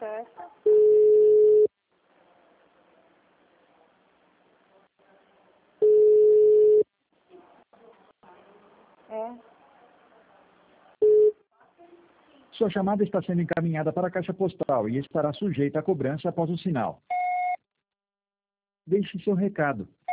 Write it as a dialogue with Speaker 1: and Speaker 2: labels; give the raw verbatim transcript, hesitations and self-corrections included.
Speaker 1: Certo. É.
Speaker 2: Sua chamada está sendo encaminhada para a caixa postal e estará sujeita a cobrança após o sinal. Deixe seu recado.